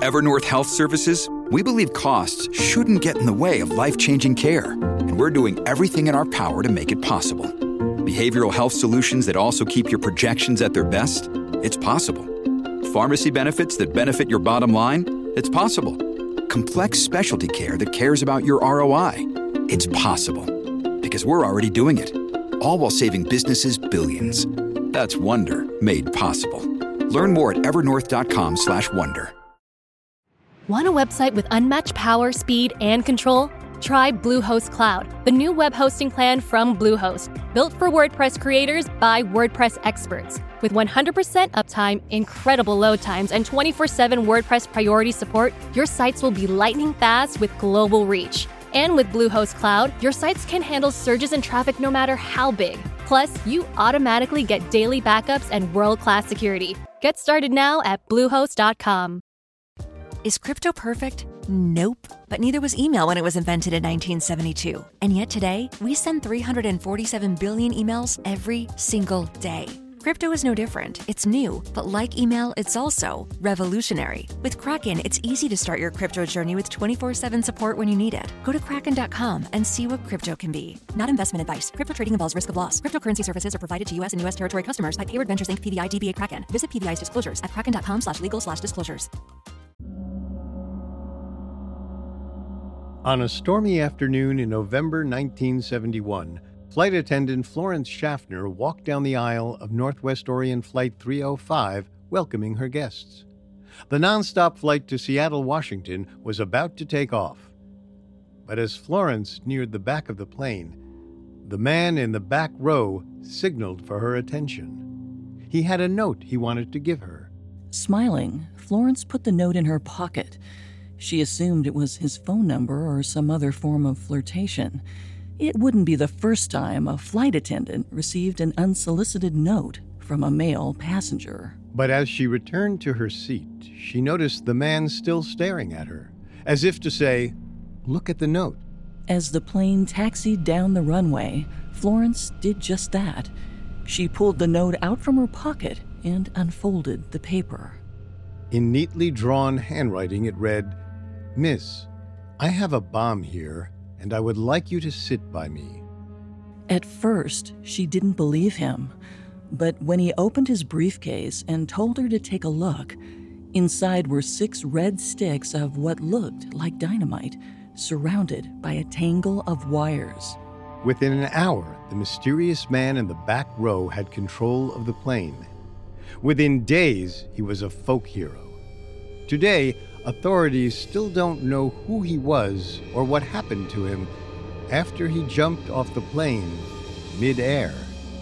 At Evernorth Health Services, we believe costs shouldn't get in the way of life-changing care, and we're doing everything in our power to make it possible. Behavioral health solutions that also keep your projections at their best? It's possible. Pharmacy benefits that benefit your bottom line? It's possible. Complex specialty care that cares about your ROI? It's possible. Because we're already doing it. All while saving businesses billions. That's Wonder made possible. Learn more at evernorth.com/wonder. Want a website with unmatched power, speed, and control? Try Bluehost Cloud, the new web hosting plan from Bluehost, built for WordPress creators by WordPress experts. With 100% uptime, incredible load times, and 24/7 WordPress priority support, your sites will be lightning fast with global reach. And with Bluehost Cloud, your sites can handle surges in traffic no matter how big. Plus, you automatically get daily backups and world-class security. Get started now at Bluehost.com. Is crypto perfect? Nope. But neither was email when it was invented in 1972. And yet today, we send 347 billion emails every single day. Crypto is no different. It's new, but like email, it's also revolutionary. With Kraken, it's easy to start your crypto journey with 24/7 support when you need it. Go to Kraken.com and see what crypto can be. Not investment advice. Crypto trading involves risk of loss. Cryptocurrency services are provided to U.S. and U.S. territory customers by Payward Ventures Inc. PVI DBA Kraken. Visit PVI's disclosures at kraken.com/legal/disclosures. On a stormy afternoon in November 1971, flight attendant Florence Schaffner walked down the aisle of Northwest Orient Flight 305, welcoming her guests. The nonstop flight to Seattle, Washington, was about to take off. But as Florence neared the back of the plane, the man in the back row signaled for her attention. He had a note he wanted to give her. Smiling, Florence put the note in her pocket. She assumed it was his phone number or some other form of flirtation. It wouldn't be the first time a flight attendant received an unsolicited note from a male passenger. But as she returned to her seat, she noticed the man still staring at her, as if to say, "Look at the note." As the plane taxied down the runway, Florence did just that. She pulled the note out from her pocket and unfolded the paper. In neatly drawn handwriting, it read, "Miss, I have a bomb here, and I would like you to sit by me." At first, she didn't believe him, but when he opened his briefcase and told her to take a look, inside were 6 red sticks of what looked like dynamite, surrounded by a tangle of wires. Within an hour, the mysterious man in the back row had control of the plane. Within days, he was a folk hero. Today, authorities still don't know who he was or what happened to him after he jumped off the plane mid-air.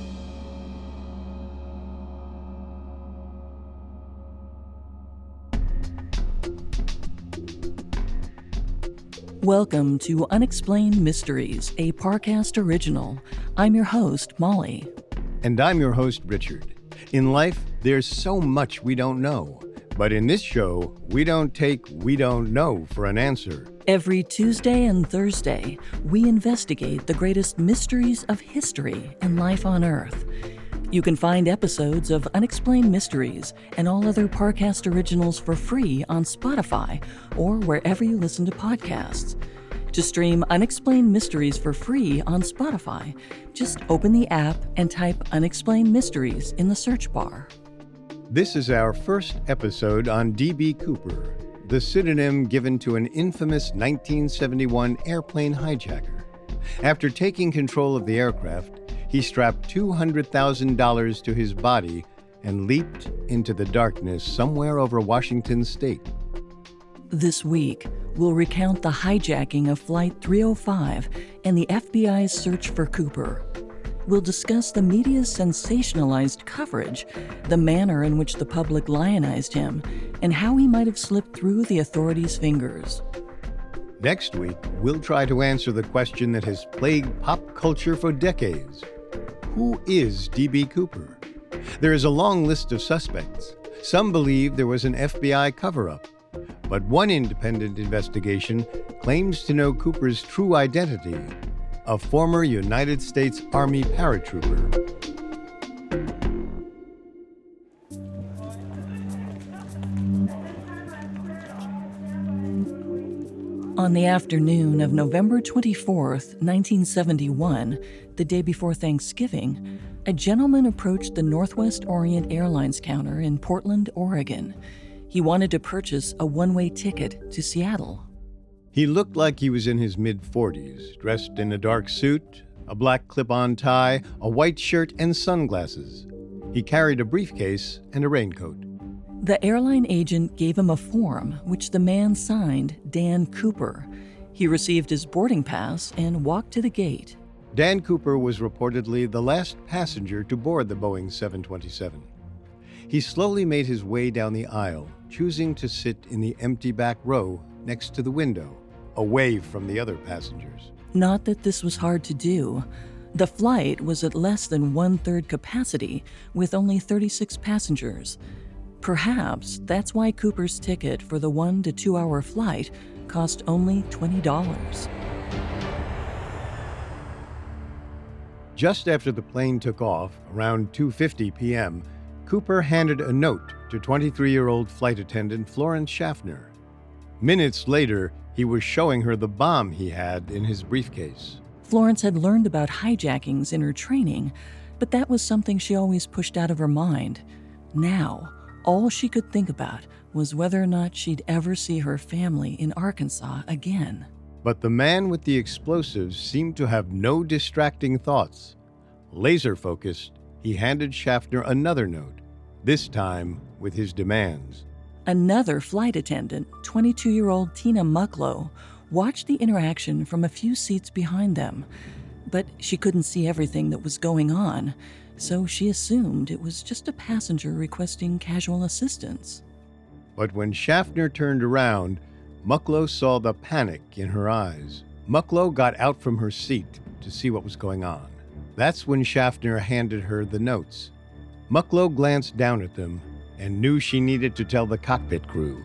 Welcome to Unexplained Mysteries, a Parcast original. I'm your host, Molly. And I'm your host, Richard. In life, there's so much we don't know. But in this show, we don't take "we don't know" for an answer. Every Tuesday and Thursday, we investigate the greatest mysteries of history and life on Earth. You can find episodes of Unexplained Mysteries and all other Parcast originals for free on Spotify or wherever you listen to podcasts. To stream Unexplained Mysteries for free on Spotify, just open the app and type Unexplained Mysteries in the search bar. This is our first episode on D.B. Cooper, the pseudonym given to an infamous 1971 airplane hijacker. After taking control of the aircraft, he strapped $200,000 to his body and leaped into the darkness somewhere over Washington state. This week, we'll recount the hijacking of Flight 305 and the FBI's search for Cooper. We'll discuss the media's sensationalized coverage, the manner in which the public lionized him, and how he might have slipped through the authorities' fingers. Next week, we'll try to answer the question that has plagued pop culture for decades. Who is D.B. Cooper? There is a long list of suspects. Some believe there was an FBI cover-up. But one independent investigation claims to know Cooper's true identity, a former United States Army paratrooper. On the afternoon of November 24th, 1971, the day before Thanksgiving, a gentleman approached the Northwest Orient Airlines counter in Portland, Oregon. He wanted to purchase a one-way ticket to Seattle. He looked like he was in his mid-40s, dressed in a dark suit, a black clip-on tie, a white shirt, and sunglasses. He carried a briefcase and a raincoat. The airline agent gave him a form, which the man signed Dan Cooper. He received his boarding pass and walked to the gate. Dan Cooper was reportedly the last passenger to board the Boeing 727. He slowly made his way down the aisle, choosing to sit in the empty back row next to the window, away from the other passengers. Not that this was hard to do. The flight was at less than one-third capacity, with only 36 passengers. Perhaps that's why Cooper's ticket for the 1 to 2 hour flight cost only $20. Just after the plane took off, around 2:50 p.m., Cooper handed a note to 23-year-old flight attendant Florence Schaffner. Minutes later, he was showing her the bomb he had in his briefcase. Florence had learned about hijackings in her training, but that was something she always pushed out of her mind. Now, all she could think about was whether or not she'd ever see her family in Arkansas again. But the man with the explosives seemed to have no distracting thoughts. Laser-focused, he handed Schaffner another note, this time with his demands. Another flight attendant, 22-year-old Tina Mucklow, watched the interaction from a few seats behind them, but she couldn't see everything that was going on, so she assumed it was just a passenger requesting casual assistance. But when Schaffner turned around, Mucklow saw the panic in her eyes. Mucklow got out from her seat to see what was going on. That's when Schaffner handed her the notes. Mucklow glanced down at them and knew she needed to tell the cockpit crew.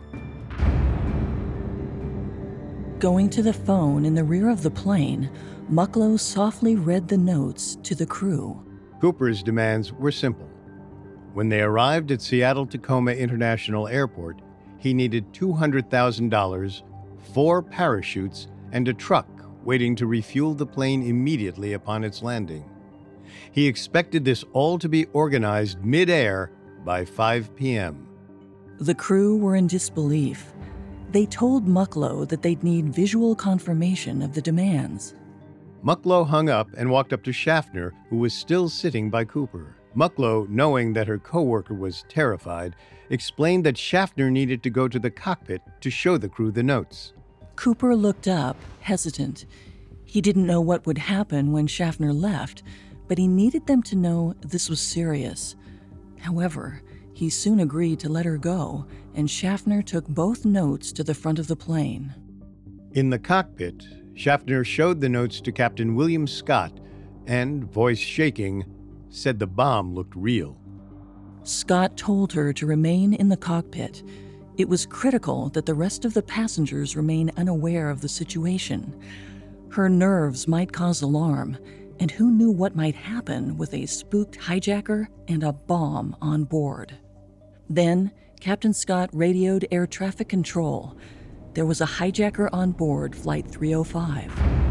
Going to the phone in the rear of the plane, Mucklow softly read the notes to the crew. Cooper's demands were simple. When they arrived at Seattle-Tacoma International Airport, he needed $200,000, 4 parachutes, and a truck waiting to refuel the plane immediately upon its landing. He expected this all to be organized mid-air by 5 p.m. The crew were in disbelief. They told Mucklow that they'd need visual confirmation of the demands. Mucklow hung up and walked up to Schaffner, who was still sitting by Cooper. Mucklow, knowing that her coworker was terrified, explained that Schaffner needed to go to the cockpit to show the crew the notes. Cooper looked up, hesitant. He didn't know what would happen when Schaffner left, but he needed them to know this was serious. However, he soon agreed to let her go, and Schaffner took both notes to the front of the plane. In the cockpit, Schaffner showed the notes to Captain William Scott and, voice shaking, said the bomb looked real. Scott told her to remain in the cockpit. It was critical that the rest of the passengers remain unaware of the situation. Her nerves might cause alarm, and who knew what might happen with a spooked hijacker and a bomb on board. Then, Captain Scott radioed air traffic control. There was a hijacker on board Flight 305.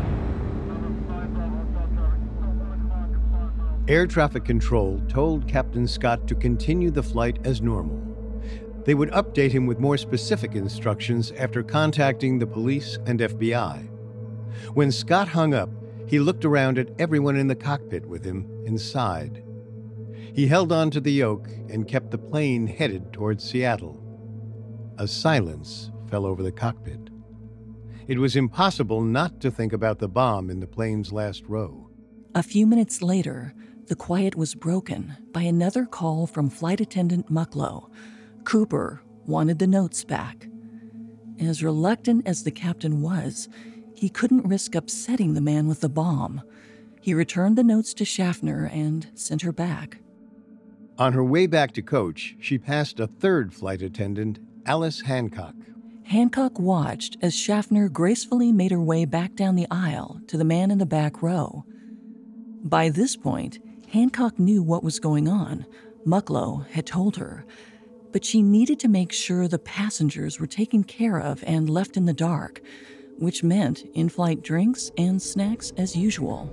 Air traffic control told Captain Scott to continue the flight as normal. They would update him with more specific instructions after contacting the police and FBI. When Scott hung up, he looked around at everyone in the cockpit with him inside. He held on to the yoke and kept the plane headed towards Seattle. A silence fell over the cockpit. It was impossible not to think about the bomb in the plane's last row. A few minutes later, the quiet was broken by another call from flight attendant Mucklow. Cooper wanted the notes back. As reluctant as the captain was, he couldn't risk upsetting the man with the bomb. He returned the notes to Schaffner and sent her back. On her way back to coach, she passed a third flight attendant, Alice Hancock. Hancock watched as Schaffner gracefully made her way back down the aisle to the man in the back row. By this point, Hancock knew what was going on. Mucklow had told her. But she needed to make sure the passengers were taken care of and left in the dark. which meant in-flight drinks and snacks as usual.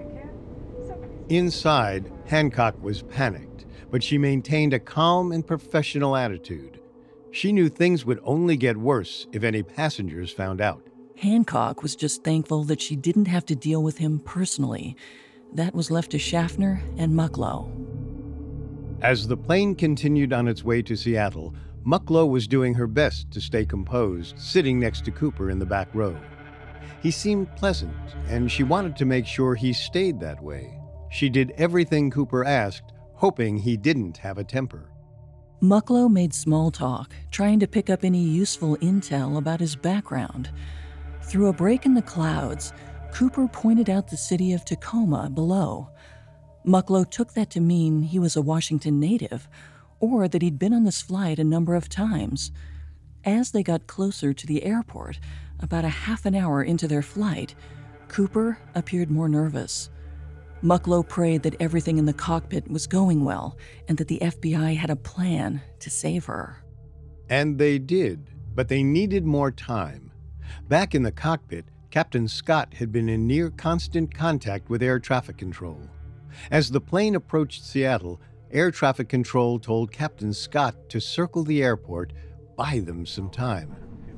Inside, Hancock was panicked, but she maintained a calm and professional attitude. She knew things would only get worse if any passengers found out. Hancock was just thankful that she didn't have to deal with him personally. That was left to Schaffner and Mucklow. As the plane continued on its way to Seattle, Mucklow was doing her best to stay composed, sitting next to Cooper in the back row. He seemed pleasant, and she wanted to make sure he stayed that way. She did everything Cooper asked, hoping he didn't have a temper. Mucklow made small talk, trying to pick up any useful intel about his background. Through a break in the clouds, Cooper pointed out the city of Tacoma below. Mucklow took that to mean he was a Washington native, or that he'd been on this flight a number of times. As they got closer to the airport, about a half an hour into their flight, Cooper appeared more nervous. Mucklow prayed that everything in the cockpit was going well and that the FBI had a plan to save her. And they did, but they needed more time. Back in the cockpit, Captain Scott had been in near constant contact with air traffic control. As the plane approached Seattle, air traffic control told Captain Scott to circle the airport, buy them some time.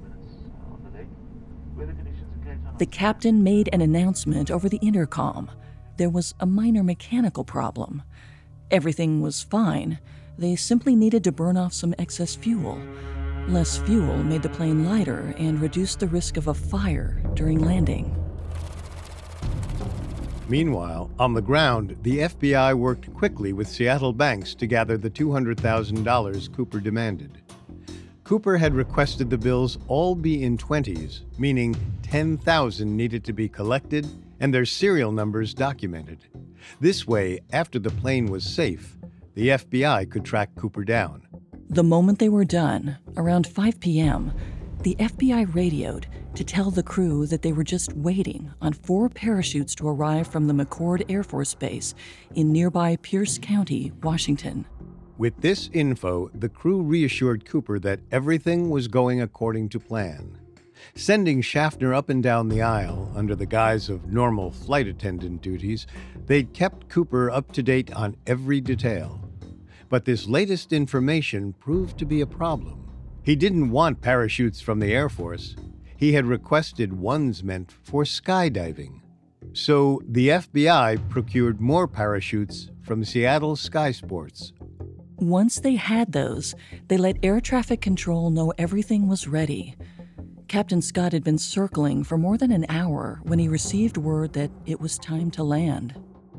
The captain made an announcement over the intercom. There was a minor mechanical problem. Everything was fine. They simply needed to burn off some excess fuel. Less fuel made the plane lighter and reduced the risk of a fire during landing. Meanwhile, on the ground, the FBI worked quickly with Seattle banks to gather the $200,000 Cooper demanded. Cooper had requested the bills all be in 20s, meaning 10,000 needed to be collected and their serial numbers documented. This way, after the plane was safe, the FBI could track Cooper down. The moment they were done, around 5 p.m., the FBI radioed to tell the crew that they were just waiting on 4 parachutes to arrive from the McChord Air Force Base in nearby Pierce County, Washington. With this info, the crew reassured Cooper that everything was going according to plan. Sending Schaffner up and down the aisle under the guise of normal flight attendant duties, they'd kept Cooper up to date on every detail. But this latest information proved to be a problem. He didn't want parachutes from the Air Force. He had requested ones meant for skydiving. So the FBI procured more parachutes from Seattle Sky Sports. Once they had those, they let air traffic control know everything was ready. Captain Scott had been circling for more than an hour when he received word that it was time to land.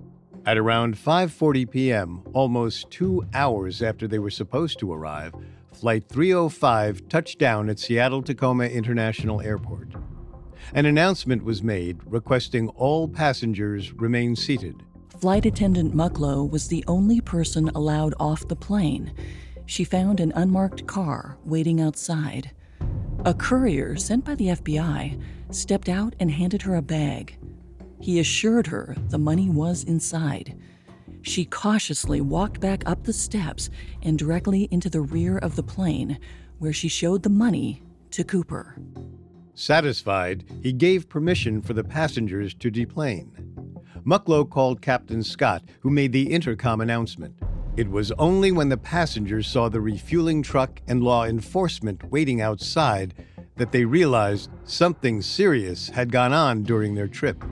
At around 5:40 p.m., almost 2 hours after they were supposed to arrive, Flight 305 touched down at Seattle-Tacoma International Airport. An announcement was made requesting all passengers remain seated. Flight attendant Mucklow was the only person allowed off the plane. She found an unmarked car waiting outside. A courier sent by the FBI stepped out and handed her a bag. He assured her the money was inside. She cautiously walked back up the steps and directly into the rear of the plane, where she showed the money to Cooper. Satisfied, he gave permission for the passengers to deplane. Mucklow called Captain Scott, who made the intercom announcement. It was only when the passengers saw the refueling truck and law enforcement waiting outside that they realized something serious had gone on during their trip.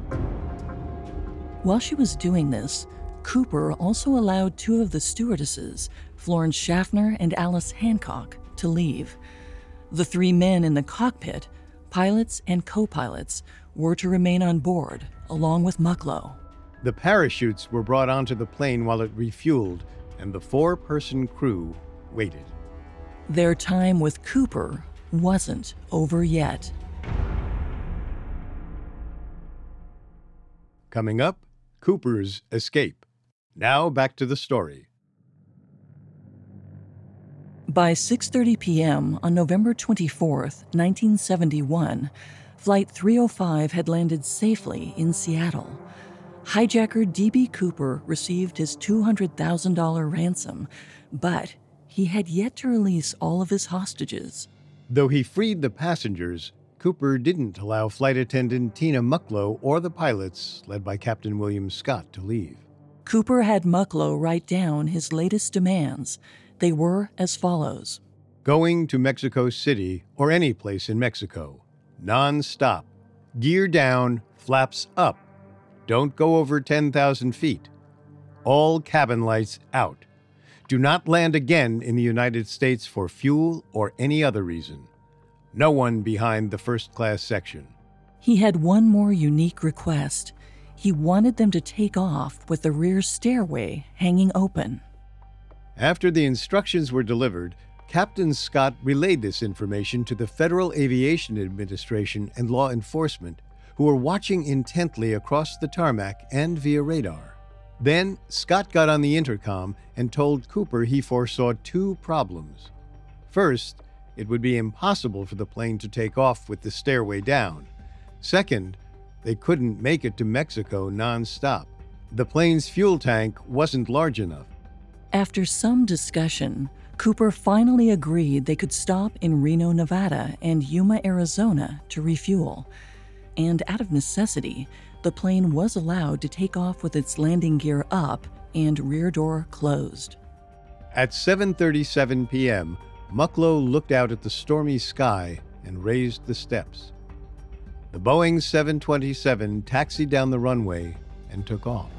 While she was doing this, Cooper also allowed 2 of the stewardesses, Florence Schaffner and Alice Hancock, to leave. The 3 men in the cockpit, pilots and co-pilots, were to remain on board, along with Mucklow. The parachutes were brought onto the plane while it refueled, and the 4-person crew waited. Their time with Cooper wasn't over yet. Coming up, Cooper's escape. Now back to the story. By 6:30 p.m. on November 24th, 1971, Flight 305 had landed safely in Seattle. Hijacker D.B. Cooper received his $200,000 ransom, but he had yet to release all of his hostages. Though he freed the passengers, Cooper didn't allow flight attendant Tina Mucklow or the pilots, led by Captain William Scott, to leave. Cooper had Mucklow write down his latest demands. They were as follows. Going to Mexico City or any place in Mexico. Non-stop. Gear down, flaps up. Don't go over 10,000 feet. All cabin lights out. Do not land again in the United States for fuel or any other reason. No one behind the first-class section. He had one more unique request. He wanted them to take off with the rear stairway hanging open. After the instructions were delivered, Captain Scott relayed this information to the Federal Aviation Administration and law enforcement, who were watching intently across the tarmac and via radar. Then, Scott got on the intercom and told Cooper he foresaw two problems. First, it would be impossible for the plane to take off with the stairway down. Second, they couldn't make it to Mexico non-stop. The plane's fuel tank wasn't large enough. After some discussion, Cooper finally agreed they could stop in Reno, Nevada and Yuma, Arizona to refuel. And out of necessity, the plane was allowed to take off with its landing gear up and rear door closed. At 7:37 p.m., Mucklow looked out at the stormy sky and raised the steps. The Boeing 727 taxied down the runway and took off.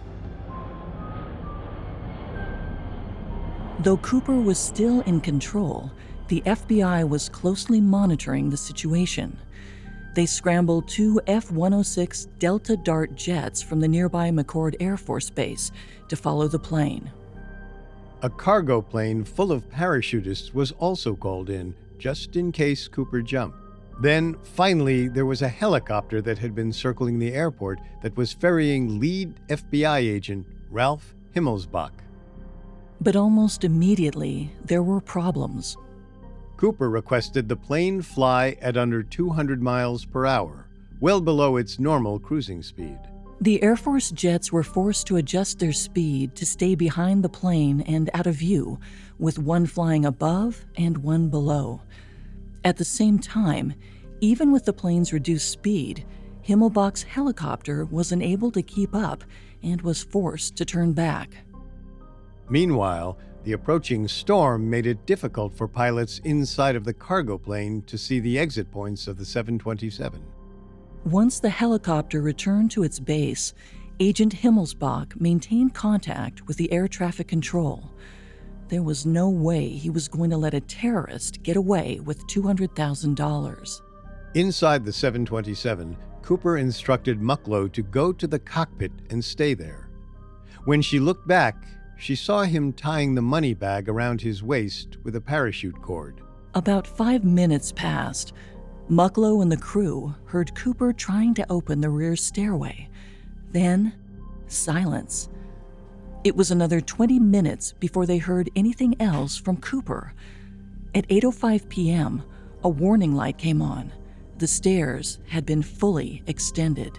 Though Cooper was still in control, the FBI was closely monitoring the situation. They scrambled two F-106 Delta Dart jets from the nearby McChord Air Force Base to follow the plane. A cargo plane full of parachutists was also called in, just in case Cooper jumped. Then, finally, there was a helicopter that had been circling the airport that was ferrying lead FBI agent Ralph Himmelsbach. But almost immediately, there were problems. Cooper requested the plane fly at under 200 miles per hour, well below its normal cruising speed. The Air Force jets were forced to adjust their speed to stay behind the plane and out of view, with one flying above and one below. At the same time, even with the plane's reduced speed, Himmelbach's helicopter was unable to keep up and was forced to turn back. Meanwhile, the approaching storm made it difficult for pilots inside of the cargo plane to see the exit points of the 727. Once the helicopter returned to its base, Agent Himmelsbach maintained contact with the air traffic control. There was no way he was going to let a terrorist get away with $200,000. Inside the 727, Cooper instructed Mucklow to go to the cockpit and stay there. When she looked back, she saw him tying the money bag around his waist with a parachute cord. About 5 minutes passed. Mucklow and the crew heard Cooper trying to open the rear stairway. Then, silence. It was another 20 minutes before they heard anything else from Cooper. At 8:05 p.m., a warning light came on. The stairs had been fully extended.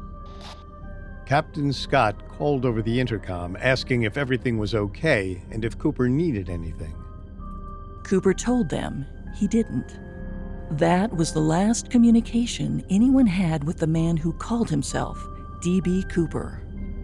Captain Scott called over the intercom asking if everything was okay and if Cooper needed anything. Cooper told them he didn't. That was the last communication anyone had with the man who called himself D.B. Cooper.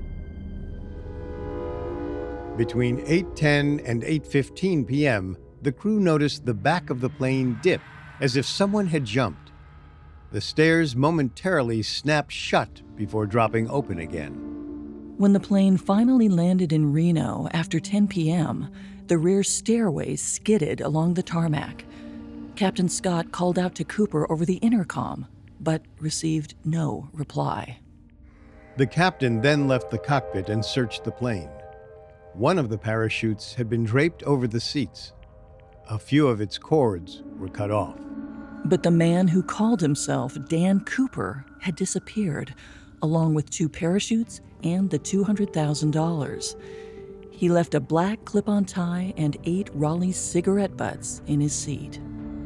Between 8:10 and 8:15 p.m., the crew noticed the back of the plane dip as if someone had jumped. The stairs momentarily snapped shut before dropping open again. When the plane finally landed in Reno after 10 p.m., the rear stairway skidded along the tarmac. Captain Scott called out to Cooper over the intercom, but received no reply. The captain then left the cockpit and searched the plane. One of the parachutes had been draped over the seats. A few of its cords were cut off. But the man who called himself Dan Cooper had disappeared, along with 2 parachutes and the $200,000. He left a black clip-on tie and 8 Raleigh cigarette butts in his seat.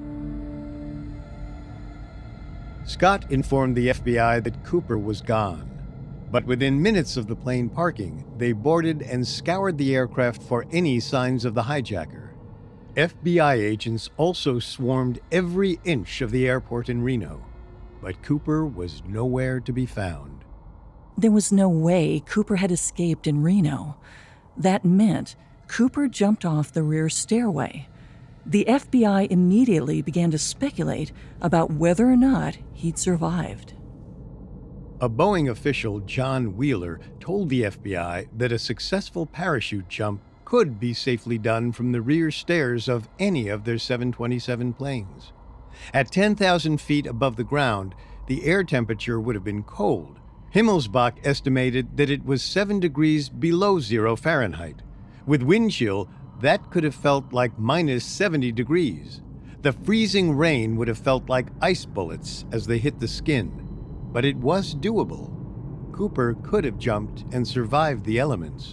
Scott informed the FBI that Cooper was gone. But within minutes of the plane parking, they boarded and scoured the aircraft for any signs of the hijacker. FBI agents also swarmed every inch of the airport in Reno. but Cooper was nowhere to be found. There was no way Cooper had escaped in Reno. That meant Cooper jumped off the rear stairway. The FBI immediately began to speculate about whether or not he'd survived. A Boeing official, John Wheeler, told the FBI that a successful parachute jump could be safely done from the rear stairs of any of their 727 planes. At 10,000 feet above the ground, the air temperature would have been cold. Himmelsbach estimated that it was 7 degrees below 0 Fahrenheit. With wind chill, that could have felt like minus 70 degrees. The freezing rain would have felt like ice bullets as they hit the skin. But it was doable. Cooper could have jumped and survived the elements.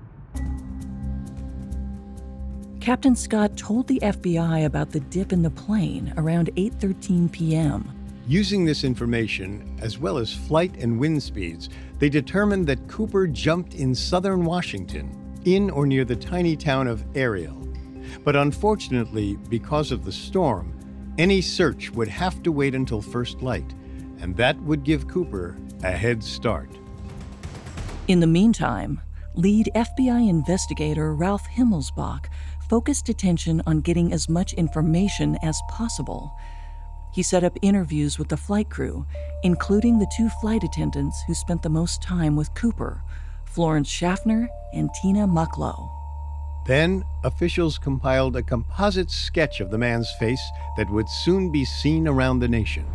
Captain Scott told the FBI about the dip in the plane around 8:13 p.m. Using this information, as well as flight and wind speeds, they determined that Cooper jumped in southern Washington, in or near the tiny town of Ariel. But unfortunately, because of the storm, any search would have to wait until first light, and that would give Cooper a head start. In the meantime, lead FBI investigator Ralph Himmelsbach focused attention on getting as much information as possible. He set up interviews with the flight crew, including the 2 flight attendants who spent the most time with Cooper, Florence Schaffner and Tina Mucklow. Then, officials compiled a composite sketch of the man's face that would soon be seen around the nation.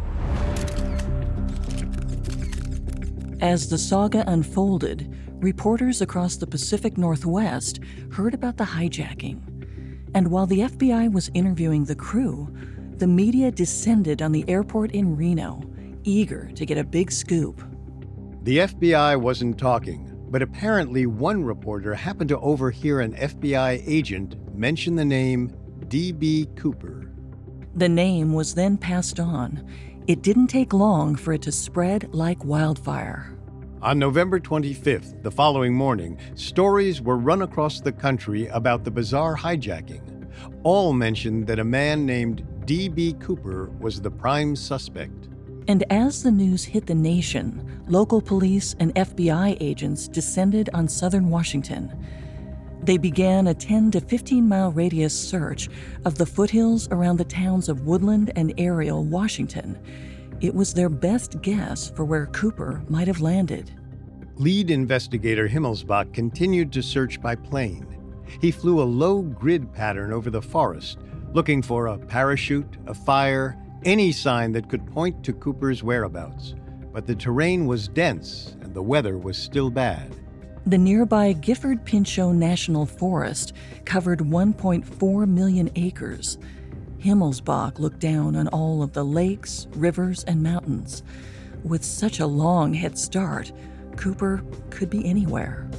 As the saga unfolded, reporters across the Pacific Northwest heard about the hijacking. And while the FBI was interviewing the crew, the media descended on the airport in Reno, eager to get a big scoop. The FBI wasn't talking, but apparently one reporter happened to overhear an FBI agent mention the name D.B. Cooper. The name was then passed on. It didn't take long for it to spread like wildfire. On November 25th, the following morning, stories were run across the country about the bizarre hijacking. All mentioned that a man named D.B. Cooper was the prime suspect. And as the news hit the nation, local police and FBI agents descended on southern Washington. They began a 10 to 15-mile radius search of the foothills around the towns of Woodland and Ariel, Washington. It was their best guess for where Cooper might have landed. Lead investigator Himmelsbach continued to search by plane. He flew a low grid pattern over the forest, looking for a parachute, a fire, any sign that could point to Cooper's whereabouts. But the terrain was dense and the weather was still bad. The nearby Gifford-Pinchot National Forest covered 1.4 million acres. Himmelsbach looked down on all of the lakes, rivers, and mountains. With such a long head start, Cooper could be anywhere.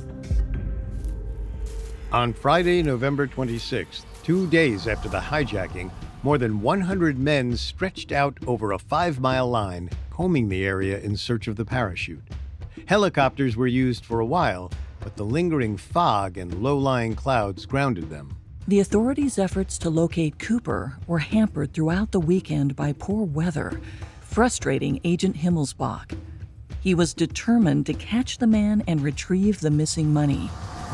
On Friday, November 26th, 2 days after the hijacking, more than 100 men stretched out over a 5-mile line, combing the area in search of the parachute. Helicopters were used for a while, but the lingering fog and low-lying clouds grounded them. The authorities' efforts to locate Cooper were hampered throughout the weekend by poor weather, frustrating Agent Himmelsbach. He was determined to catch the man and retrieve the missing money.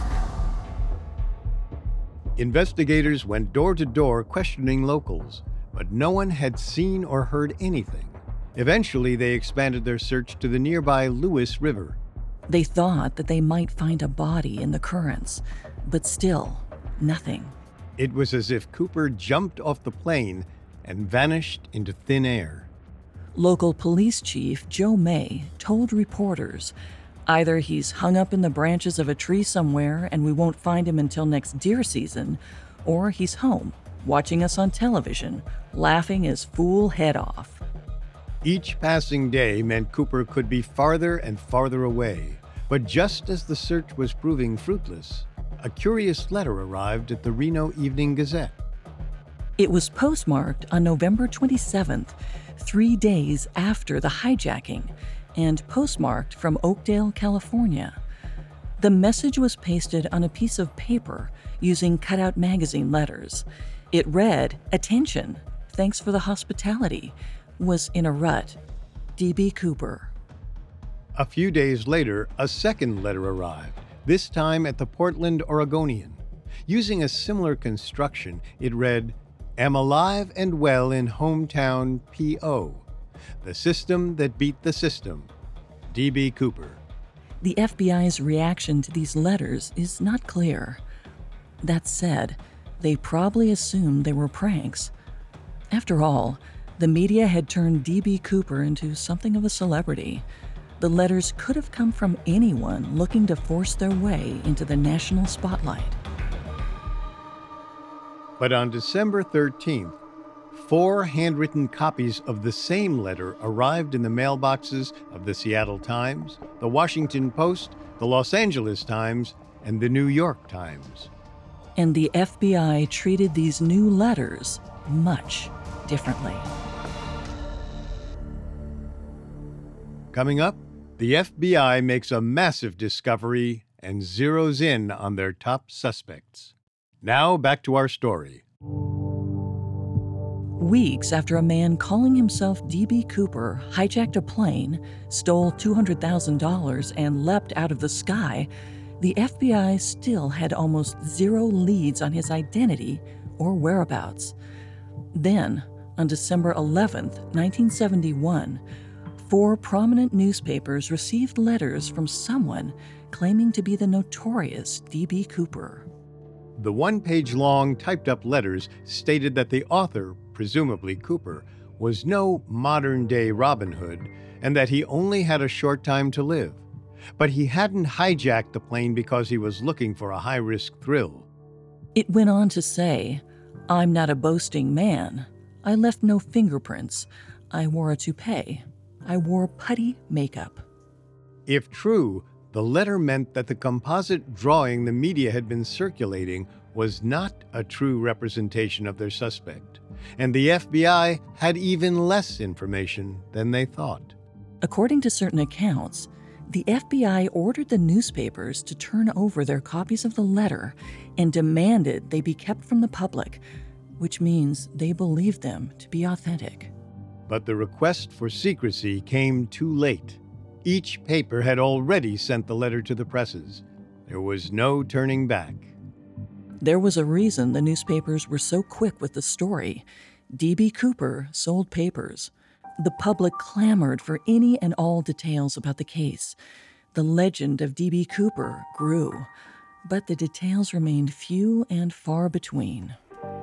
Investigators went door to door questioning locals, but no one had seen or heard anything. Eventually, they expanded their search to the nearby Lewis River. They thought that they might find a body in the currents, but still, nothing. It was as if Cooper jumped off the plane and vanished into thin air. Local police chief Joe May told reporters, either he's hung up in the branches of a tree somewhere and we won't find him until next deer season, or he's home, watching us on television, laughing his fool head off. Each passing day meant Cooper could be farther and farther away. But just as the search was proving fruitless, a curious letter arrived at the Reno Evening Gazette. It was postmarked on November 27th, 3 days after the hijacking, and postmarked from Oakdale, California. The message was pasted on a piece of paper using cutout magazine letters. It read, "Attention, thanks for the hospitality," was in a rut. D.B. Cooper. A few days later, a second letter arrived, this time at the Portland Oregonian. Using a similar construction, it read, "Am alive and well in hometown P.O. The system that beat the system. D.B. Cooper." The FBI's reaction to these letters is not clear. That said, they probably assumed they were pranks. After all, the media had turned D.B. Cooper into something of a celebrity. The letters could have come from anyone looking to force their way into the national spotlight. But on December 13th, 4 handwritten copies of the same letter arrived in the mailboxes of the Seattle Times, the Washington Post, the Los Angeles Times, and the New York Times. And the FBI treated these new letters much differently. Coming up, the FBI makes a massive discovery and zeroes in on their top suspects. Now back to our story. Weeks after a man calling himself D.B. Cooper hijacked a plane, stole $200,000, and leapt out of the sky, the FBI still had almost zero leads on his identity or whereabouts. Then, on December 11, 1971, 4 prominent newspapers received letters from someone claiming to be the notorious D.B. Cooper. The one-page-long typed-up letters stated that the author, presumably Cooper, was no modern-day Robin Hood and that he only had a short time to live. But he hadn't hijacked the plane because he was looking for a high-risk thrill. It went on to say, "I'm not a boasting man. I left no fingerprints. I wore a toupee. I wore putty makeup." If true, the letter meant that the composite drawing the media had been circulating was not a true representation of their suspect, and the FBI had even less information than they thought. According to certain accounts, the FBI ordered the newspapers to turn over their copies of the letter and demanded they be kept from the public, which means they believed them to be authentic. But the request for secrecy came too late. Each paper had already sent the letter to the presses. There was no turning back. There was a reason the newspapers were so quick with the story. D.B. Cooper sold papers. The public clamored for any and all details about the case. The legend of D.B. Cooper grew, but the details remained few and far between.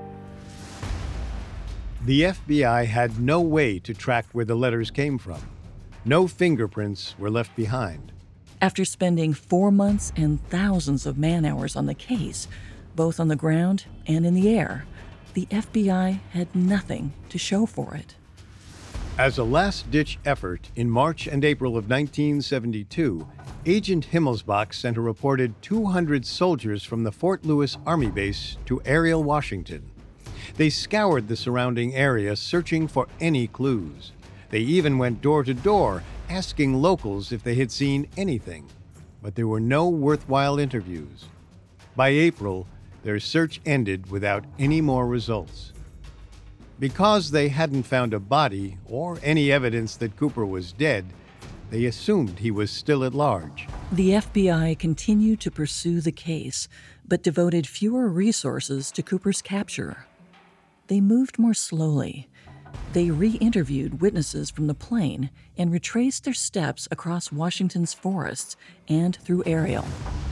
The FBI had no way to track where the letters came from. No fingerprints were left behind. After spending 4 months and thousands of man-hours on the case, both on the ground and in the air, the FBI had nothing to show for it. As a last-ditch effort, in March and April of 1972, Agent Himmelsbach sent a reported 200 soldiers from the Fort Lewis Army Base to Ariel, Washington. They scoured the surrounding area searching for any clues. They even went door to door, asking locals if they had seen anything. But there were no worthwhile interviews. By April, their search ended without any more results. Because they hadn't found a body or any evidence that Cooper was dead, they assumed he was still at large. The FBI continued to pursue the case, but devoted fewer resources to Cooper's capture. They moved more slowly. They re-interviewed witnesses from the plane and retraced their steps across Washington's forests and through Ariel.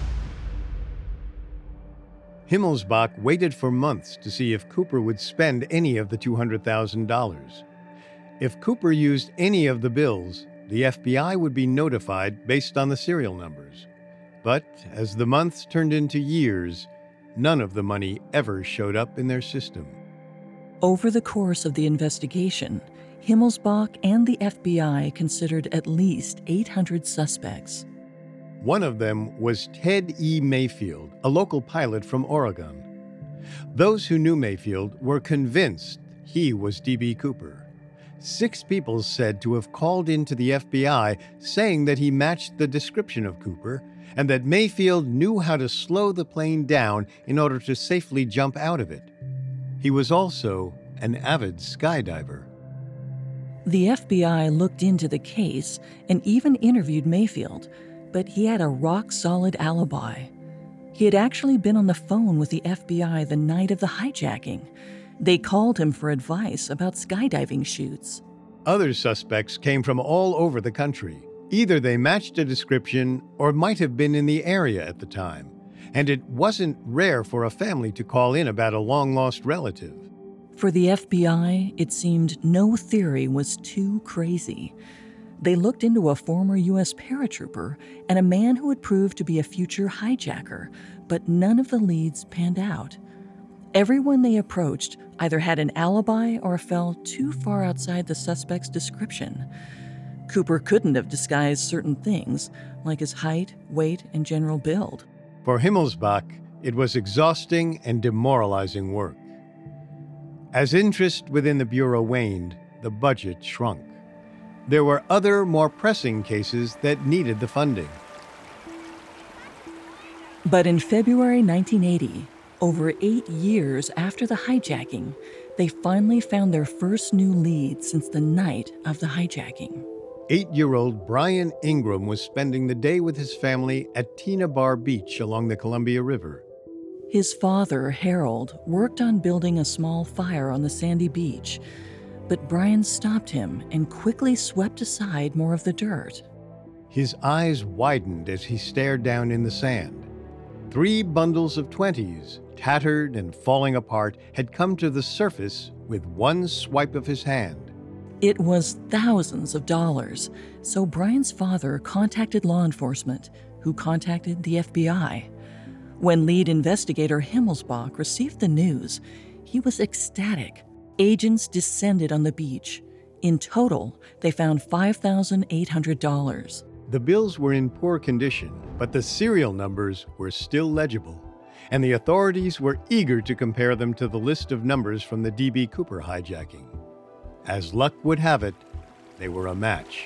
Himmelsbach waited for months to see if Cooper would spend any of the $200,000. If Cooper used any of the bills, the FBI would be notified based on the serial numbers. But as the months turned into years, none of the money ever showed up in their system. Over the course of the investigation, Himmelsbach and the FBI considered at least 800 suspects. One of them was Ted E. Mayfield, a local pilot from Oregon. Those who knew Mayfield were convinced he was D.B. Cooper. 6 people said to have called into the FBI saying that he matched the description of Cooper and that Mayfield knew how to slow the plane down in order to safely jump out of it. He was also an avid skydiver. The FBI looked into the case and even interviewed Mayfield, but he had a rock-solid alibi. He had actually been on the phone with the FBI the night of the hijacking. They called him for advice about skydiving chutes. Other suspects came from all over the country. Either they matched a description or might have been in the area at the time, and it wasn't rare for a family to call in about a long-lost relative. For the FBI, it seemed no theory was too crazy. They looked into a former U.S. paratrooper and a man who had proved to be a future hijacker, but none of the leads panned out. Everyone they approached either had an alibi or fell too far outside the suspect's description. Cooper couldn't have disguised certain things, like his height, weight, and general build. For Himmelsbach, it was exhausting and demoralizing work. As interest within the Bureau waned, the budget shrunk. There were other, more pressing cases that needed the funding. But in February 1980, over 8 years after the hijacking, they finally found their first new lead since the night of the hijacking. 8-year-old Brian Ingram was spending the day with his family at Tina Bar Beach along the Columbia River. His father, Harold, worked on building a small fire on the sandy beach, but Brian stopped him and quickly swept aside more of the dirt. His eyes widened as he stared down in the sand. 3 bundles of 20s, tattered and falling apart, had come to the surface with one swipe of his hand. It was thousands of dollars, so Brian's father contacted law enforcement, who contacted the FBI. When lead investigator Himmelsbach received the news, he was ecstatic. Agents descended on the beach. In total, they found $5,800. The bills were in poor condition, but the serial numbers were still legible, and the authorities were eager to compare them to the list of numbers from the D.B. Cooper hijacking. As luck would have it, they were a match.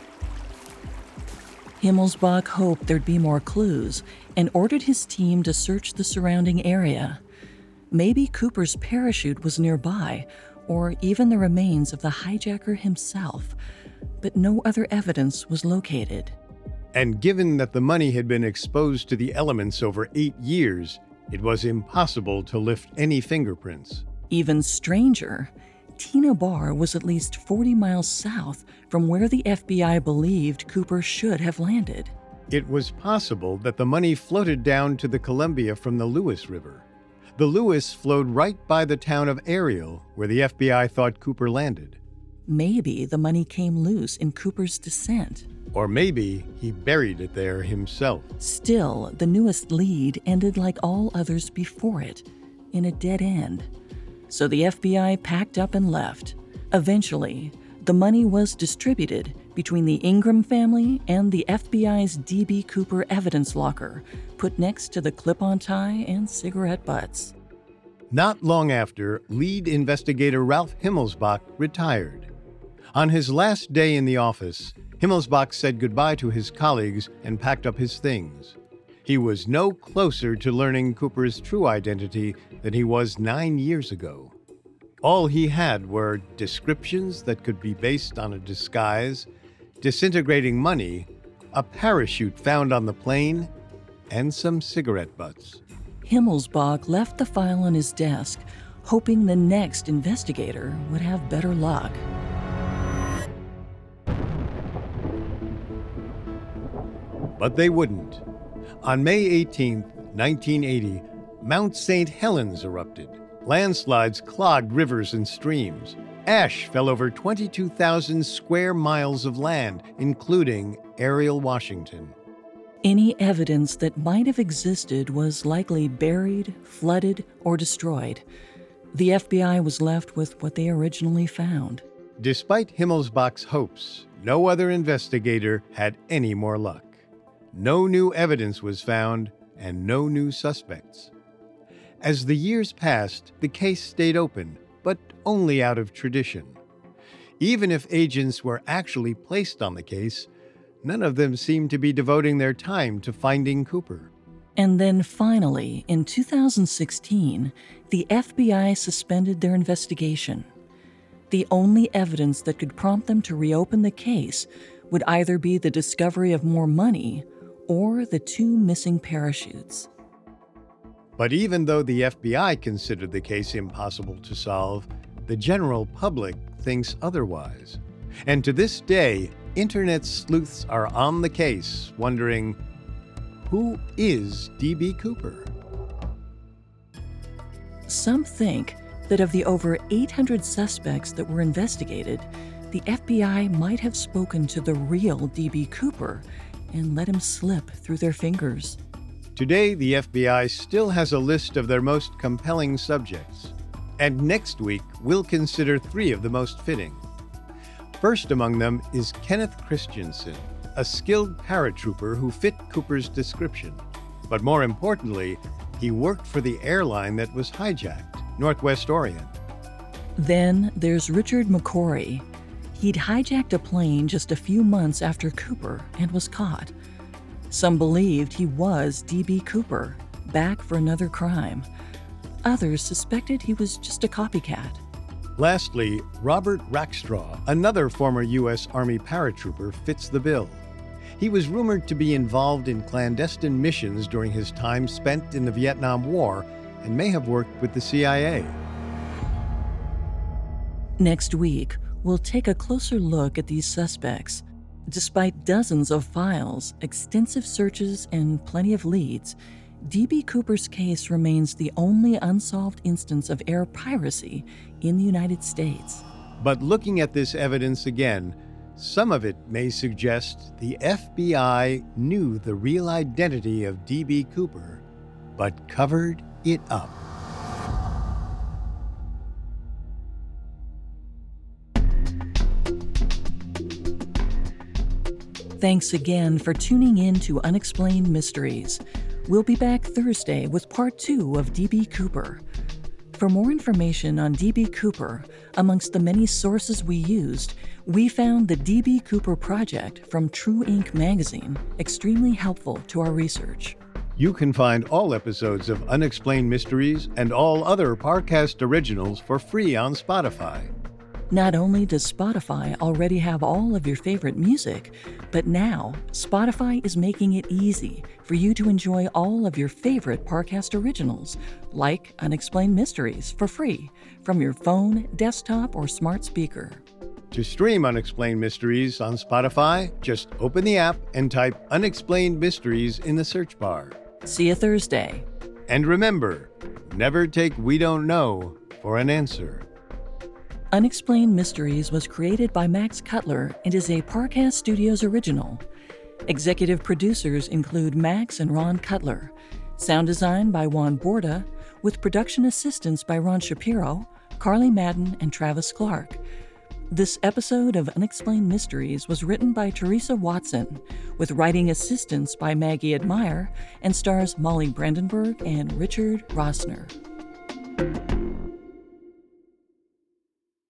Himmelsbach hoped there'd be more clues and ordered his team to search the surrounding area. Maybe Cooper's parachute was nearby, or even the remains of the hijacker himself, but no other evidence was located. And given that the money had been exposed to the elements over 8 years, it was impossible to lift any fingerprints. Even stranger, Tina Bar was at least 40 miles south from where the FBI believed Cooper should have landed. It was possible that the money floated down to the Columbia from the Lewis River. The Lewis flowed right by the town of Ariel, where the FBI thought Cooper landed. Maybe the money came loose in Cooper's descent. Or maybe he buried it there himself. Still, the newest lead ended like all others before it, in a dead end. So the FBI packed up and left. Eventually, the money was distributed between the Ingram family and the FBI's D.B. Cooper evidence locker, put next to the clip-on tie and cigarette butts. Not long after, lead investigator Ralph Himmelsbach retired. On his last day in the office, Himmelsbach said goodbye to his colleagues and packed up his things. He was no closer to learning Cooper's true identity than he was 9 years ago. All he had were descriptions that could be based on a disguise, disintegrating money, a parachute found on the plane, and some cigarette butts. Himmelsbach left the file on his desk, hoping the next investigator would have better luck. But they wouldn't. On May 18, 1980, Mount St. Helens erupted. Landslides clogged rivers and streams. Ash fell over 22,000 square miles of land, including Ariel, Washington. Any evidence that might have existed was likely buried, flooded, or destroyed. The FBI was left with what they originally found. Despite Himmelsbach's hopes, no other investigator had any more luck. No new evidence was found, and no new suspects. As the years passed, the case stayed open, but only out of tradition. Even if agents were actually placed on the case, none of them seemed to be devoting their time to finding Cooper. And then finally, in 2016, the FBI suspended their investigation. The only evidence that could prompt them to reopen the case would either be the discovery of more money or the 2 missing parachutes. But even though the FBI considered the case impossible to solve, the general public thinks otherwise. And to this day, internet sleuths are on the case, wondering, who is D.B. Cooper? Some think that of the over 800 suspects that were investigated, the FBI might have spoken to the real D.B. Cooper and let him slip through their fingers. Today, the FBI still has a list of their most compelling subjects. And next week, we'll consider 3 of the most fitting. First among them is Kenneth Christensen, a skilled paratrooper who fit Cooper's description. But more importantly, he worked for the airline that was hijacked, Northwest Orient. Then there's Richard McCory. He'd hijacked a plane just a few months after Cooper and was caught. Some believed he was D.B. Cooper, back for another crime. Others suspected he was just a copycat. Lastly, Robert Rackstraw, another former U.S. Army paratrooper, fits the bill. He was rumored to be involved in clandestine missions during his time spent in the Vietnam War and may have worked with the CIA. Next week, we'll take a closer look at these suspects. Despite dozens of files, extensive searches, and plenty of leads, D.B. Cooper's case remains the only unsolved instance of air piracy in the United States. But looking at this evidence again, some of it may suggest the FBI knew the real identity of D.B. Cooper, but covered it up. Thanks again for tuning in to Unexplained Mysteries. We'll be back Thursday with Part 2 of D.B. Cooper. For more information on D.B. Cooper, amongst the many sources we used, we found the D.B. Cooper Project from True Ink magazine extremely helpful to our research. You can find all episodes of Unexplained Mysteries and all other Parcast originals for free on Spotify. Not only does Spotify already have all of your favorite music, but now Spotify is making it easy for you to enjoy all of your favorite Parcast originals, like Unexplained Mysteries, for free from your phone, desktop, or smart speaker. To stream Unexplained Mysteries on Spotify, just open the app and type Unexplained Mysteries in the search bar. See you Thursday. And remember, never take "we don't know" for an answer. Unexplained Mysteries was created by Max Cutler and is a Parcast Studios original. Executive producers include Max and Ron Cutler. Sound design by Juan Borda, with production assistance by Ron Shapiro, Carly Madden, and Travis Clark. This episode of Unexplained Mysteries was written by Teresa Watson, with writing assistance by Maggie Admire, and stars Molly Brandenburg and Richard Rossner.